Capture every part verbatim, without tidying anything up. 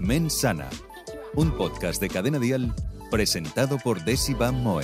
Mensana, un podcast de Cadena Dial presentado por Desi Van Moen.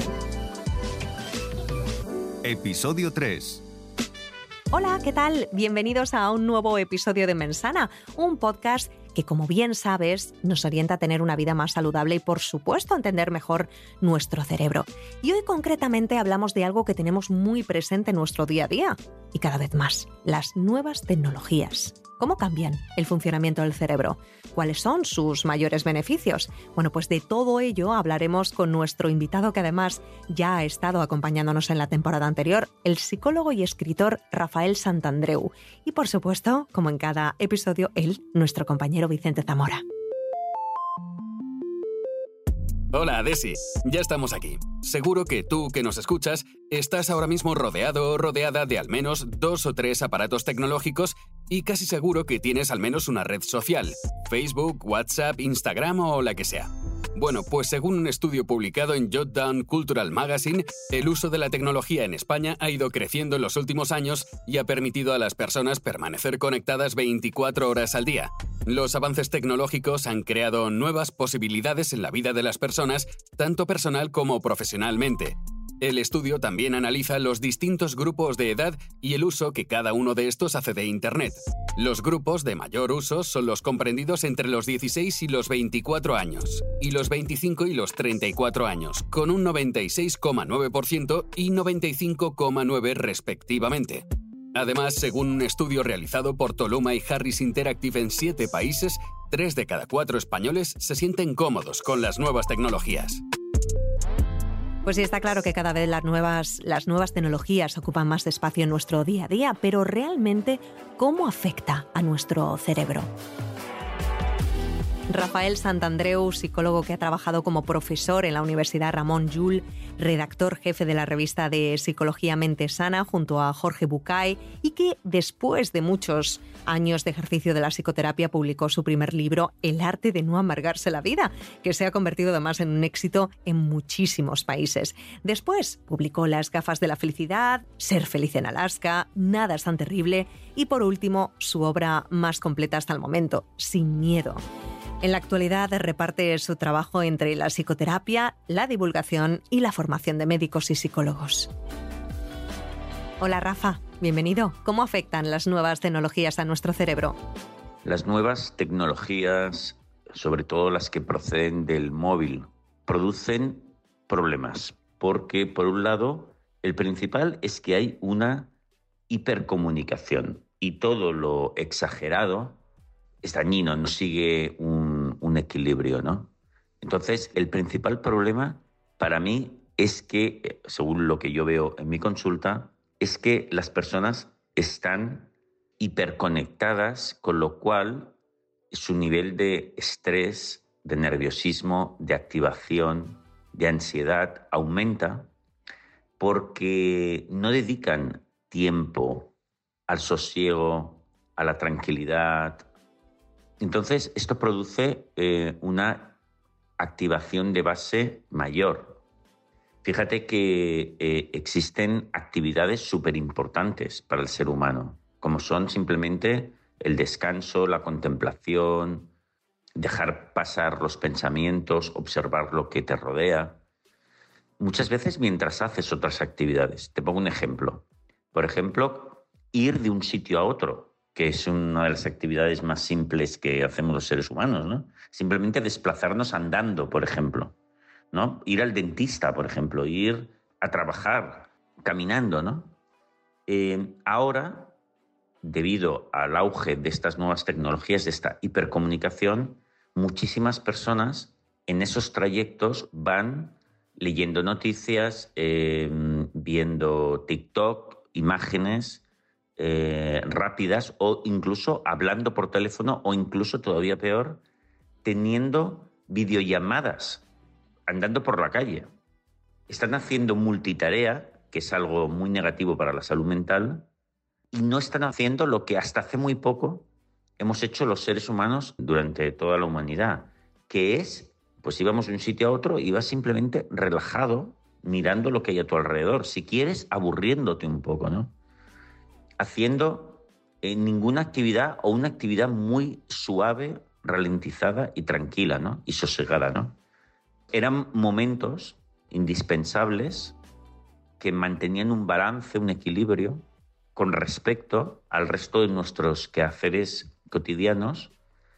Episodio tres. Hola, ¿qué tal? Bienvenidos a un nuevo episodio de Mensana, un podcast que, como bien sabes, nos orienta a tener una vida más saludable y, por supuesto, a entender mejor nuestro cerebro. Y hoy, concretamente, hablamos de algo que tenemos muy presente en nuestro día a día y cada vez más, las nuevas tecnologías. ¿Cómo cambian el funcionamiento del cerebro? ¿Cuáles son sus mayores beneficios? Bueno, pues de todo ello hablaremos con nuestro invitado que además ya ha estado acompañándonos en la temporada anterior, el psicólogo y escritor Rafael Santandreu. Y por supuesto, como en cada episodio, él, nuestro compañero Vicente Zamora. Hola, Desi. Ya estamos aquí. Seguro que tú, que nos escuchas, estás ahora mismo rodeado o rodeada de al menos dos o tres aparatos tecnológicos y casi seguro que tienes al menos una red social, Facebook, WhatsApp, Instagram o la que sea. Bueno, pues según un estudio publicado en Jotdown Cultural Magazine, el uso de la tecnología en España ha ido creciendo en los últimos años y ha permitido a las personas permanecer conectadas veinticuatro horas al día. Los avances tecnológicos han creado nuevas posibilidades en la vida de las personas, tanto personal como profesionalmente. El estudio también analiza los distintos grupos de edad y el uso que cada uno de estos hace de Internet. Los grupos de mayor uso son los comprendidos entre los dieciséis y los veinticuatro años, y los veinticinco y los treinta y cuatro años, con un noventa y seis coma nueve por ciento y noventa y cinco coma nueve por ciento respectivamente. Además, según un estudio realizado por Toluma y Harris Interactive en siete países, tres de cada cuatro españoles se sienten cómodos con las nuevas tecnologías. Pues sí, está claro que cada vez las nuevas, las nuevas tecnologías ocupan más espacio en nuestro día a día, pero realmente, ¿cómo afecta a nuestro cerebro? Rafael Santandreu, psicólogo que ha trabajado como profesor en la Universidad Ramon Llull, redactor jefe de la revista de Psicología Mente Sana junto a Jorge Bucay y que después de muchos años de ejercicio de la psicoterapia publicó su primer libro, El arte de no amargarse la vida, que se ha convertido además en un éxito en muchísimos países. Después publicó Las gafas de la felicidad, Ser feliz en Alaska, Nada es tan terrible y por último su obra más completa hasta el momento, Sin miedo. En la actualidad reparte su trabajo entre la psicoterapia, la divulgación y la formación de médicos y psicólogos. Hola Rafa, bienvenido. ¿Cómo afectan las nuevas tecnologías a nuestro cerebro? Las nuevas tecnologías, sobre todo las que proceden del móvil, producen problemas. Porque, por un lado, el principal es que hay una hipercomunicación y todo lo exagerado es dañino, no sigue un, un equilibrio, ¿no? Entonces, el principal problema para mí es que, según lo que yo veo en mi consulta, es que las personas están hiperconectadas, con lo cual su nivel de estrés, de nerviosismo, de activación, de ansiedad aumenta porque no dedican tiempo al sosiego, a la tranquilidad. Entonces, esto produce eh, una activación de base mayor. Fíjate que eh, existen actividades súper importantes para el ser humano, como son simplemente el descanso, la contemplación, dejar pasar los pensamientos, observar lo que te rodea. Muchas veces mientras haces otras actividades. Te pongo un ejemplo. Por ejemplo, ir de un sitio a otro, que es una de las actividades más simples que hacemos los seres humanos, ¿no? Simplemente desplazarnos andando, por ejemplo, ¿no? Ir al dentista, por ejemplo, ir a trabajar caminando, ¿no? Eh, ahora, debido al auge de estas nuevas tecnologías, de esta hipercomunicación, muchísimas personas en esos trayectos van leyendo noticias, eh, viendo TikTok, imágenes Eh, rápidas o incluso hablando por teléfono o incluso todavía peor, teniendo videollamadas, andando por la calle. Están haciendo multitarea, que es algo muy negativo para la salud mental, y no están haciendo lo que hasta hace muy poco hemos hecho los seres humanos durante toda la humanidad, que es, pues íbamos de un sitio a otro, ibas simplemente relajado, mirando lo que hay a tu alrededor, si quieres, aburriéndote un poco, ¿no? Haciendo eh, ninguna actividad o una actividad muy suave, ralentizada y tranquila, ¿no? Y sosegada, ¿no? Eran momentos indispensables que mantenían un balance, un equilibrio con respecto al resto de nuestros quehaceres cotidianos,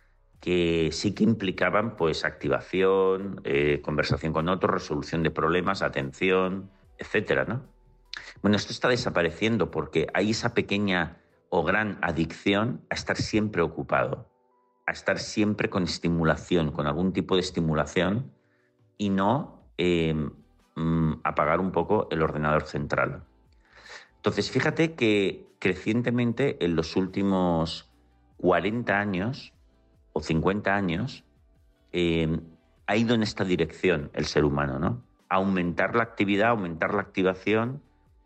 que sí que implicaban pues activación, eh, conversación con otros, resolución de problemas, atención, etcétera, ¿no? Bueno, esto está desapareciendo porque hay esa pequeña o gran adicción a estar siempre ocupado, a estar siempre con estimulación, con algún tipo de estimulación, y no eh, mm, apagar un poco el ordenador central. Entonces, fíjate que crecientemente en los últimos cuarenta años o cincuenta años eh, ha ido en esta dirección el ser humano, ¿no? A aumentar la actividad, aumentar la activación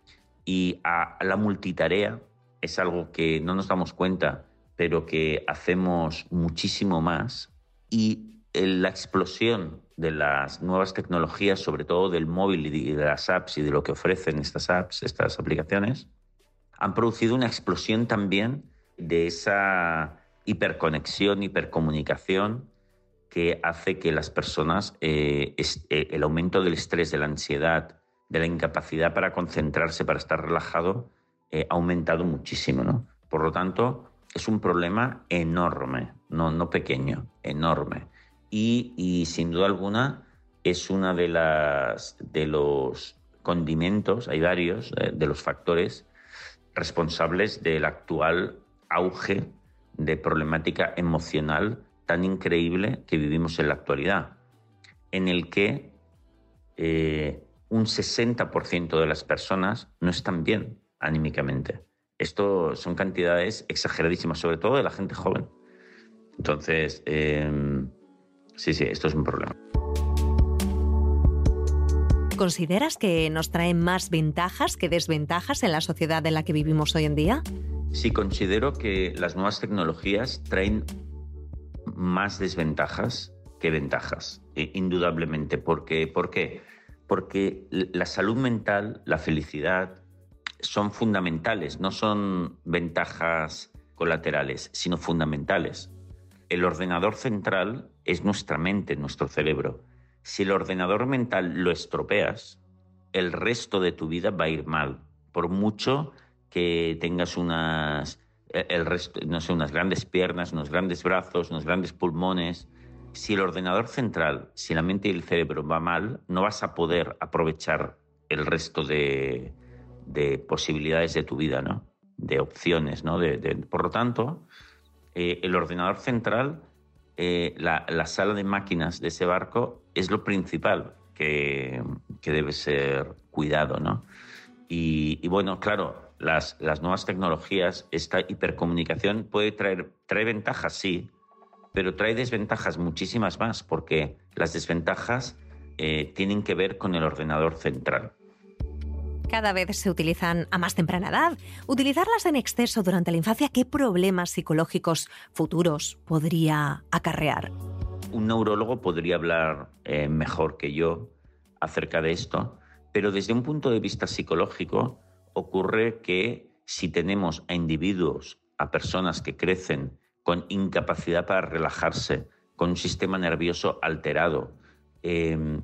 y a, a la multitarea. Es algo que no nos damos cuenta, pero que hacemos muchísimo más. Y la explosión de las nuevas tecnologías, sobre todo del móvil y de las apps y de lo que ofrecen estas apps, estas aplicaciones, han producido una explosión también de esa hiperconexión, hipercomunicación que hace que las personas, eh, es, eh, el aumento del estrés, de la ansiedad, de la incapacidad para concentrarse, para estar relajado, eh, ha aumentado muchísimo, ¿no? Por lo tanto, es un problema enorme, no, no pequeño, enorme. Y, y sin duda alguna es una de las de los condimentos, hay varios, eh, de los factores responsables del actual auge de problemática emocional tan increíble que vivimos en la actualidad, en el que eh, un sesenta por ciento de las personas no están bien anímicamente. Esto son cantidades exageradísimas, sobre todo de la gente joven. Entonces, eh, sí, sí, esto es un problema. ¿Consideras que nos trae más ventajas que desventajas en la sociedad en la que vivimos hoy en día? Sí, considero que las nuevas tecnologías traen más desventajas que ventajas, eh, indudablemente. Porque, ¿Por qué? Porque la salud mental, la felicidad, son fundamentales, no son ventajas colaterales, sino fundamentales. El ordenador central es nuestra mente, nuestro cerebro. Si el ordenador mental lo estropeas, el resto de tu vida va a ir mal, por mucho que tengas unas, el resto, no sé, unas grandes piernas, unos grandes brazos, unos grandes pulmones. Si el ordenador central, si la mente y el cerebro va mal, no vas a poder aprovechar el resto de, de posibilidades de tu vida, ¿no? De opciones, ¿no? De, de, por lo tanto, eh, el ordenador central, eh, la, la sala de máquinas de ese barco, es lo principal que, que debe ser cuidado, ¿no? Y, y bueno, claro, las, las nuevas tecnologías, esta hipercomunicación puede traer, trae ventajas, sí, pero trae desventajas muchísimas más, porque las desventajas eh, tienen que ver con el ordenador central. Cada vez se utilizan a más temprana edad. Utilizarlas en exceso durante la infancia, ¿qué problemas psicológicos futuros podría acarrear? Un neurólogo podría hablar eh, mejor que yo acerca de esto, pero desde un punto de vista psicológico ocurre que si tenemos a individuos, a personas que crecen con incapacidad para relajarse, con un sistema nervioso alterado, eh,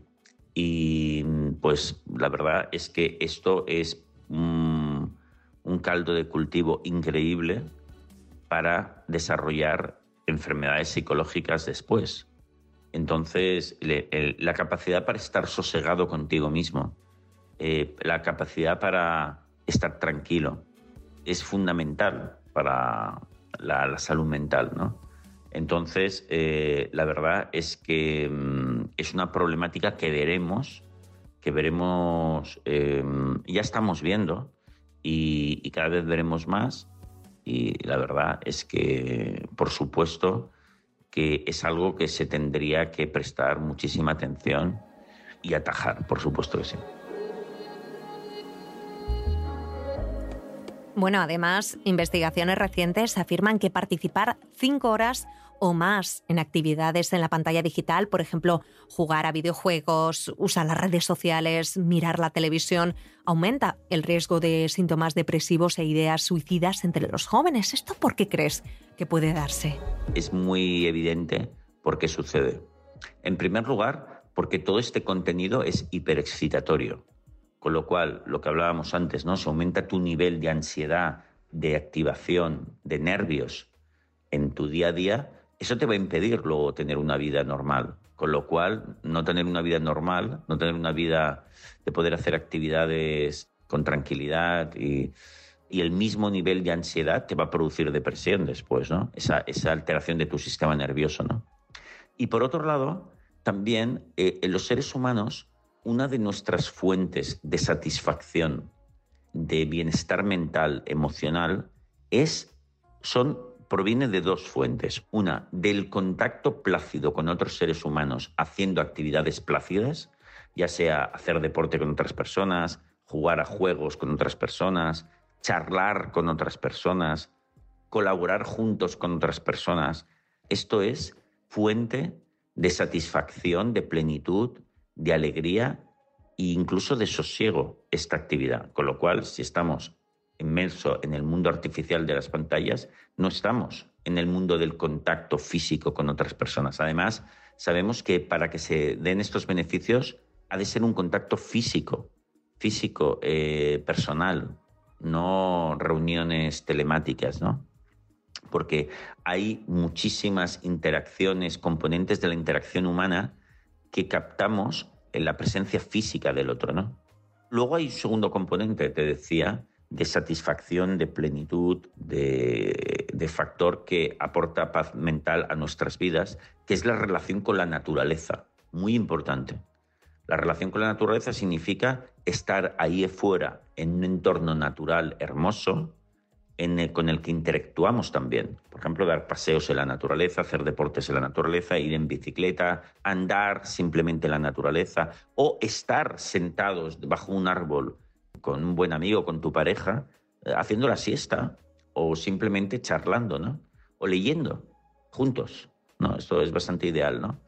y pues la verdad es que esto es un, un caldo de cultivo increíble para desarrollar enfermedades psicológicas después. Entonces, le, el, la capacidad para estar sosegado contigo mismo, eh, la capacidad para estar tranquilo, es fundamental para la, la salud mental, ¿no? Entonces, eh, la verdad es que mmm, es una problemática que veremos, que veremos, eh, ya estamos viendo y, y cada vez veremos más. Y la verdad es que, por supuesto, que es algo que se tendría que prestar muchísima atención y atajar, por supuesto que sí. Bueno, además, investigaciones recientes afirman que participar cinco horas o más en actividades en la pantalla digital, por ejemplo, jugar a videojuegos, usar las redes sociales, mirar la televisión, aumenta el riesgo de síntomas depresivos e ideas suicidas entre los jóvenes. ¿Esto por qué crees que puede darse? Es muy evidente por qué sucede. En primer lugar, porque todo este contenido es hiperexcitatorio, con lo cual, lo que hablábamos antes, ¿no? Si aumenta tu nivel de ansiedad, de activación, de nervios en tu día a día, eso te va a impedir luego tener una vida normal. Con lo cual, no tener una vida normal, no tener una vida de poder hacer actividades con tranquilidad y, y el mismo nivel de ansiedad te va a producir depresión después, ¿no? Esa, esa alteración de tu sistema nervioso, ¿no? Y por otro lado, también eh, en los seres humanos, una de nuestras fuentes de satisfacción, de bienestar mental, emocional, es, son, proviene de dos fuentes. Una, del contacto plácido con otros seres humanos haciendo actividades plácidas, ya sea hacer deporte con otras personas, jugar a juegos con otras personas, charlar con otras personas, colaborar juntos con otras personas. Esto es fuente de satisfacción, de plenitud, de alegría e incluso de sosiego esta actividad. Con lo cual, si estamos inmersos en el mundo artificial de las pantallas, no estamos en el mundo del contacto físico con otras personas. Además, sabemos que para que se den estos beneficios ha de ser un contacto físico, físico, eh, personal, no reuniones telemáticas, ¿no? Porque hay muchísimas interacciones, componentes de la interacción humana que captamos en la presencia física del otro, ¿no? Luego hay un segundo componente, te decía, de satisfacción, de plenitud, de, de factor que aporta paz mental a nuestras vidas, que es la relación con la naturaleza, muy importante. La relación con la naturaleza significa estar ahí afuera, en un entorno natural hermoso, en el, con el que interactuamos también. Por ejemplo, dar paseos en la naturaleza, hacer deportes en la naturaleza, ir en bicicleta, andar simplemente en la naturaleza o estar sentados bajo un árbol con un buen amigo, con tu pareja, eh, haciendo la siesta o simplemente charlando, ¿no? O leyendo juntos, ¿no? Esto es bastante ideal, ¿no?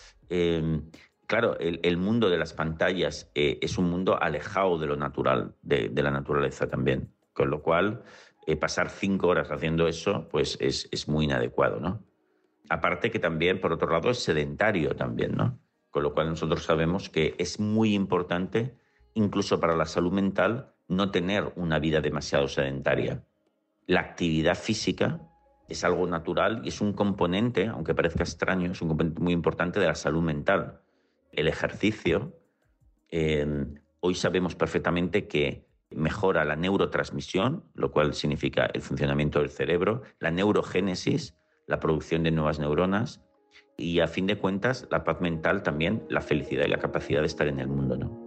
Eh, claro, el, el mundo de las pantallas eh, es un mundo alejado de lo natural, de, de la naturaleza también, con lo cual Eh, pasar cinco horas haciendo eso, pues es, es muy inadecuado, ¿no? Aparte que también, por otro lado, es sedentario también, ¿no? Con lo cual nosotros sabemos que es muy importante, incluso para la salud mental, no tener una vida demasiado sedentaria. La actividad física es algo natural y es un componente, aunque parezca extraño, es un componente muy importante de la salud mental. El ejercicio, eh, hoy sabemos perfectamente que mejora la neurotransmisión, lo cual significa el funcionamiento del cerebro, la neurogénesis, la producción de nuevas neuronas y, a fin de cuentas, la paz mental también, la felicidad y la capacidad de estar en el mundo, ¿no?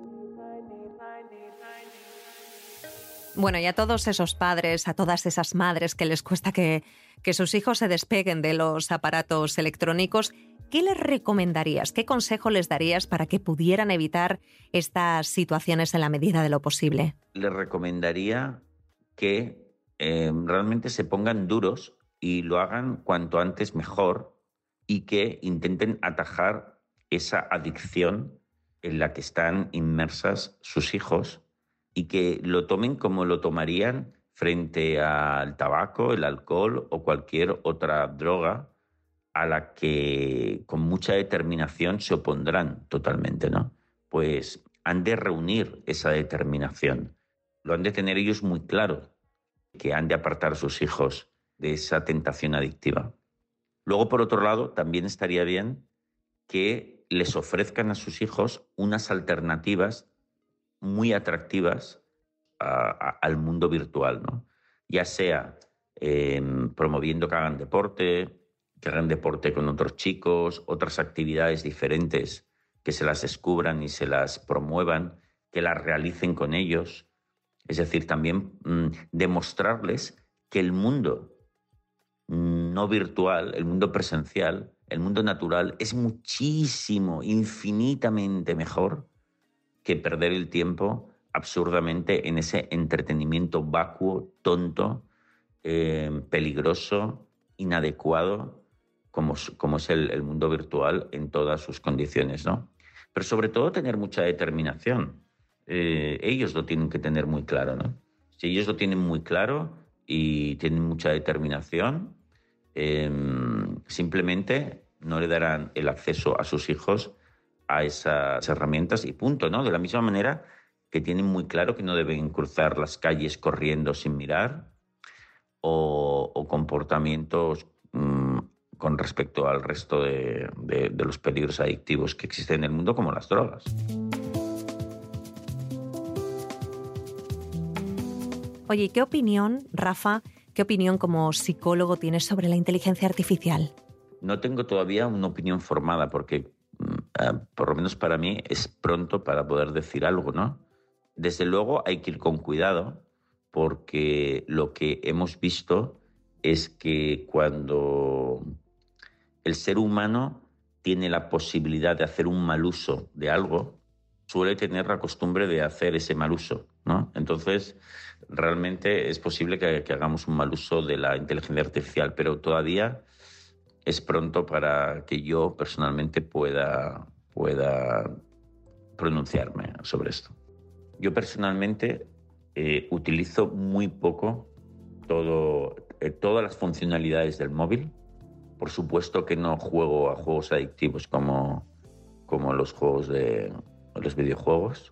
Bueno, y a todos esos padres, a todas esas madres que les cuesta que, que sus hijos se despeguen de los aparatos electrónicos, ¿qué les recomendarías? ¿Qué consejo les darías para que pudieran evitar estas situaciones en la medida de lo posible? Les recomendaría que eh, realmente se pongan duros y lo hagan cuanto antes mejor y que intenten atajar esa adicción en la que están inmersas sus hijos y que lo tomen como lo tomarían frente al tabaco, el alcohol o cualquier otra droga a la que con mucha determinación se opondrán totalmente, ¿no? Pues han de reunir esa determinación. Lo han de tener ellos muy claro, que han de apartar a sus hijos de esa tentación adictiva. Luego, por otro lado, también estaría bien que les ofrezcan a sus hijos unas alternativas muy atractivas a, a, al mundo virtual, ¿no? Ya sea eh, promoviendo que hagan deporte, que hagan deporte con otros chicos, otras actividades diferentes, que se las descubran y se las promuevan, que las realicen con ellos. Es decir, también mmm, demostrarles que el mundo no virtual, el mundo presencial, el mundo natural, es muchísimo, infinitamente mejor que perder el tiempo absurdamente en ese entretenimiento vacuo, tonto, eh, peligroso, inadecuado, como, como es el, el mundo virtual en todas sus condiciones, ¿no? Pero sobre todo tener mucha determinación. Eh, ellos lo tienen que tener muy claro, ¿no? Si ellos lo tienen muy claro y tienen mucha determinación, eh, simplemente no le darán el acceso a sus hijos a esas herramientas y punto, ¿no? De la misma manera que tienen muy claro que no deben cruzar las calles corriendo sin mirar o, o comportamientos mmm, con respecto al resto de, de, de los peligros adictivos que existen en el mundo, como las drogas. Oye, ¿qué opinión, Rafa, qué opinión como psicólogo tienes sobre la inteligencia artificial? No tengo todavía una opinión formada porque, uh, por lo menos para mí, es pronto para poder decir algo, ¿no? Desde luego hay que ir con cuidado porque lo que hemos visto es que cuando el ser humano tiene la posibilidad de hacer un mal uso de algo, suele tener la costumbre de hacer ese mal uso, ¿no? Entonces, realmente es posible que, que hagamos un mal uso de la inteligencia artificial, pero todavía es pronto para que yo personalmente pueda, pueda pronunciarme sobre esto. Yo personalmente eh, utilizo muy poco todo, eh, todas las funcionalidades del móvil. Por supuesto que no juego a juegos adictivos como, como los juegos de los videojuegos.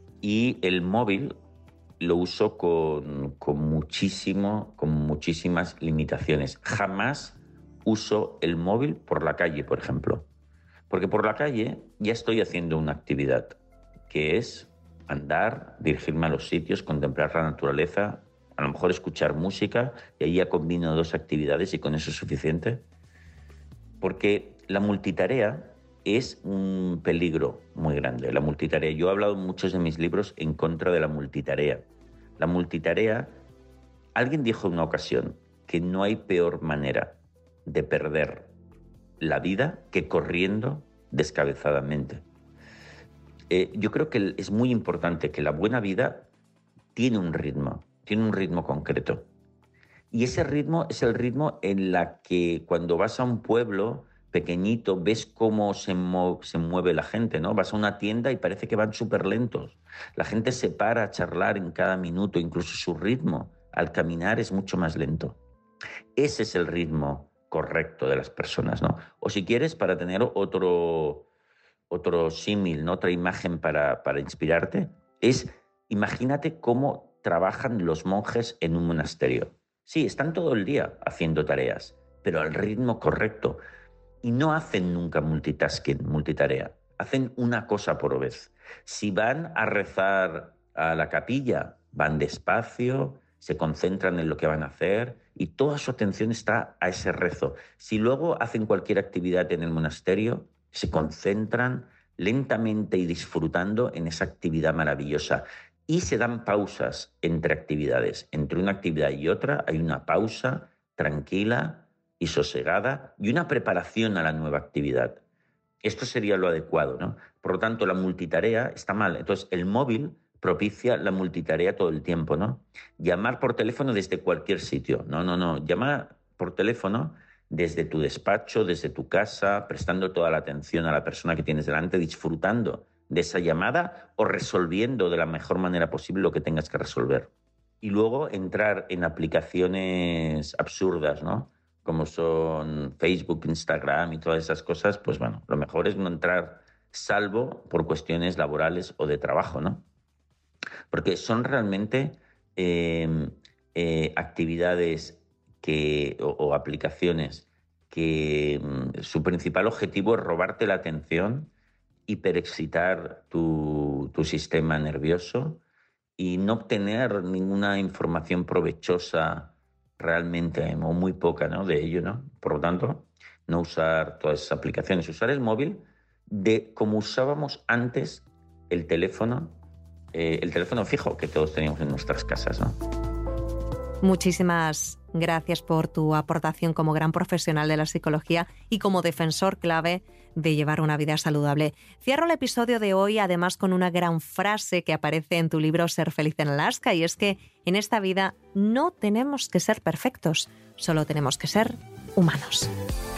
Y el móvil lo uso con, con, muchísimo, con muchísimas limitaciones. Jamás uso el móvil por la calle, por ejemplo. Porque por la calle ya estoy haciendo una actividad, que es andar, dirigirme a los sitios, contemplar la naturaleza, a lo mejor escuchar música, y ahí ya combino dos actividades y con eso es suficiente. Porque la multitarea es un peligro muy grande, la multitarea. Yo he hablado en muchos de mis libros en contra de la multitarea. La multitarea, alguien dijo en una ocasión que no hay peor manera de perder la vida que corriendo descabezadamente. Eh, yo creo que es muy importante que la buena vida tiene un ritmo, tiene un ritmo concreto. Y ese ritmo es el ritmo en la que cuando vas a un pueblo pequeñito ves cómo se, mo- se mueve la gente, ¿no? Vas a una tienda y parece que van súper lentos. La gente se para a charlar en cada minuto, incluso su ritmo al caminar es mucho más lento. Ese es el ritmo correcto de las personas, ¿no? O si quieres, para tener otro, otro símil, ¿no? Otra imagen para, para inspirarte, es imagínate cómo trabajan los monjes en un monasterio. Sí, están todo el día haciendo tareas, pero al ritmo correcto. Y no hacen nunca multitasking, multitarea. Hacen una cosa por vez. Si van a rezar a la capilla, van despacio, se concentran en lo que van a hacer y toda su atención está a ese rezo. Si luego hacen cualquier actividad en el monasterio, se concentran lentamente y disfrutando en esa actividad maravillosa. Y se dan pausas entre actividades. Entre una actividad y otra hay una pausa tranquila y sosegada y una preparación a la nueva actividad. Esto sería lo adecuado, ¿no? Por lo tanto, la multitarea está mal. Entonces, el móvil propicia la multitarea todo el tiempo, ¿no? Llamar por teléfono desde cualquier sitio. No, no, no. Llama por teléfono desde tu despacho, desde tu casa, prestando toda la atención a la persona que tienes delante, disfrutando de esa llamada o resolviendo de la mejor manera posible lo que tengas que resolver. Y luego entrar en aplicaciones absurdas, ¿no? Como son Facebook, Instagram y todas esas cosas, pues bueno, lo mejor es no entrar salvo por cuestiones laborales o de trabajo, ¿no? Porque son realmente eh, eh, actividades que, o, o aplicaciones que mm, su principal objetivo es robarte la atención, hiperexcitar tu, tu sistema nervioso y no obtener ninguna información provechosa realmente, o muy poca, ¿no?, de ello, ¿no? Por lo tanto, no usar todas esas aplicaciones, usar el móvil de como usábamos antes el teléfono, eh, el teléfono fijo que todos teníamos en nuestras casas, ¿no? Muchísimas gracias por tu aportación como gran profesional de la psicología y como defensor clave de llevar una vida saludable. Cierro el episodio de hoy además con una gran frase que aparece en tu libro Ser feliz en Alaska, y es que en esta vida no tenemos que ser perfectos, solo tenemos que ser humanos.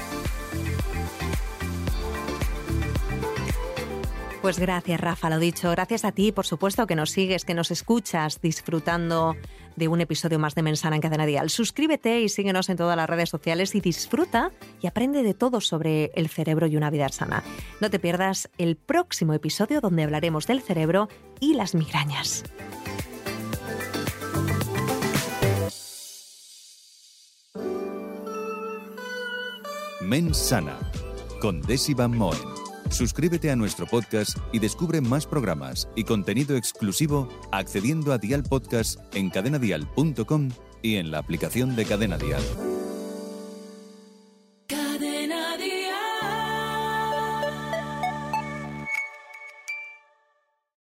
Pues gracias, Rafa, lo dicho. Gracias a ti, por supuesto, que nos sigues, que nos escuchas disfrutando de un episodio más de Mensana en Cadena Dial. Suscríbete y síguenos en todas las redes sociales y disfruta y aprende de todo sobre el cerebro y una vida sana. No te pierdas el próximo episodio donde hablaremos del cerebro y las migrañas. Mensana con Desi Van Moen. Suscríbete a nuestro podcast y descubre más programas y contenido exclusivo accediendo a Dial Podcast en cadena dial punto com y en la aplicación de Cadena Dial.